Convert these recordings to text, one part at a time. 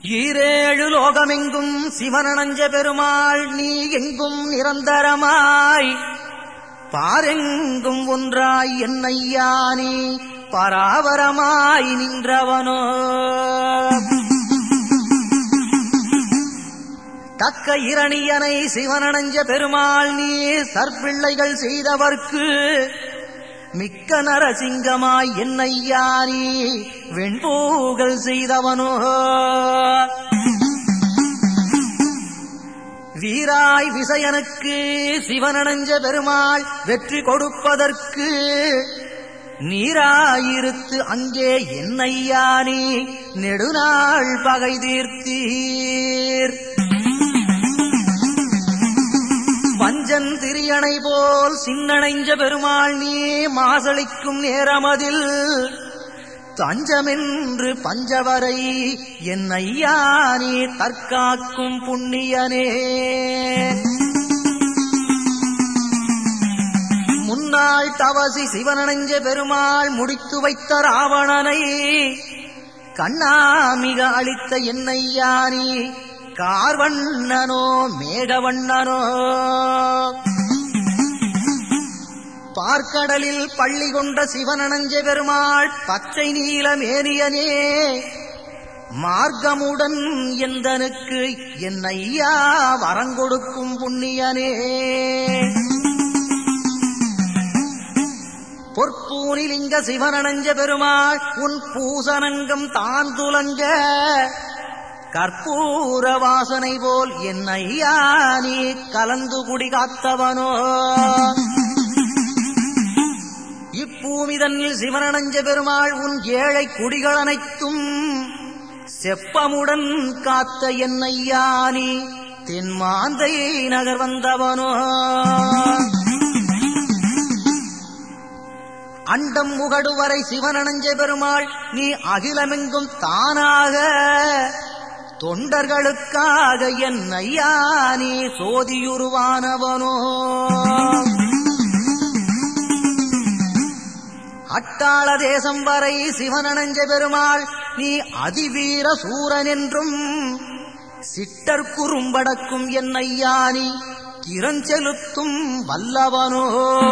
ஈரேழு லோகமெங்கும் சிவனணஞ்ச பெருமாள் நீ எங்கும் நிரந்தரமாய் பாரெங்கும் ஒன்றாய் என்னையா நீ பராவரமாய் நின்றவனோ தக்க இரணியனை சிவனணஞ்ச பெருமாள் நீ சற்பிள்ளைகள் செய்தவர்க்கு மிக்க நரசிங்கமாய் என்னையா நீ வெண்பூகள் செய்தவனோ வீராய் விசயனுக்கு சிவனணஞ்ச பெருமாள் வெற்றி கொடுப்பதற்கு நீராயிருத்து அங்கே என்னையா நீ நெடுநாள் பகை தீர்த்தீர் வஞ்சன் திரியணை போல் சின்னணைஞ்ச பெருமாள் நீ மாசளிக்கும் நேரமதில் தஞ்சமென்று பஞ்சவரை என்னையா நீ தற்காக்கும் புண்ணியனே முன்னாள் தவசி சிவனணஞ்ச பெருமாள் முடித்து வைத்த ராவணனை கண்ணாமிக அளித்த என்னையா நீ கார்வண்ணனோ மேகவண்ணனோ பார்க்கடலில் பள்ளி கொண்ட சிவனணஞ்ச பெருமாள் பச்சை நீல மேனியனே மார்க்கமுடன் எந்தனுக்கு என்னையா வரங்கொடுக்கும் புண்ணியனே பொற்பூனிலிங்க சிவனணஞ்ச பெருமாள் உன் பூசனங்கம் தான் துலங்க கற்பூர வாசனை போல் என்னையா நீ கலந்து குடி காத்தவனோ இப்பூமிதனில் சிவனணஞ்ச பெருமாள் உன் ஏழை குடிகள் அனைத்தும் செப்பமுடன் காத்த என்னையா நீ தென்மாந்தை நகர் வந்தவனோ அண்டம் முகடுவரை சிவனணஞ்ச பெருமாள் நீ அகிலமெங்கும் தானாக தொண்டர்களுக்காக என்னையா நீ சோதியுருவானவனோ அட்டாள தேசம் வரை சிவனணஞ்ச பெருமாள் நீ அதிவீர சூரன் என்றும் சிட்டர் குறும்படக்கும் என்னையா நீ திறஞ்செலுத்தும் வல்லவனோ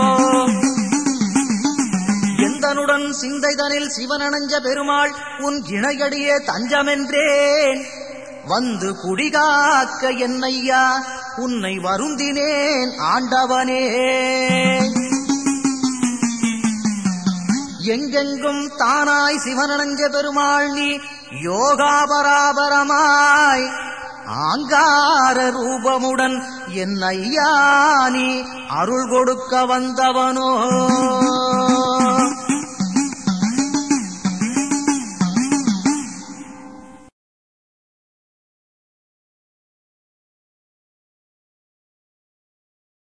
எந்தனுடன் சிந்தைதனில் சிவனணஞ்ச பெருமாள் உன் இணையடியே தஞ்சமென்றேன் வந்து குடிகாக்க என்னையா உன்னை வருந்தினேன் ஆண்டவனே எங்கெங்கும் தானாய் சிவனணஞ்ச பெருமாள் நீ யோகாபராபரமாய் ஆங்கார ரூபமுடன் என்னையா நீ அருள் கொடுக்க வந்தவனோ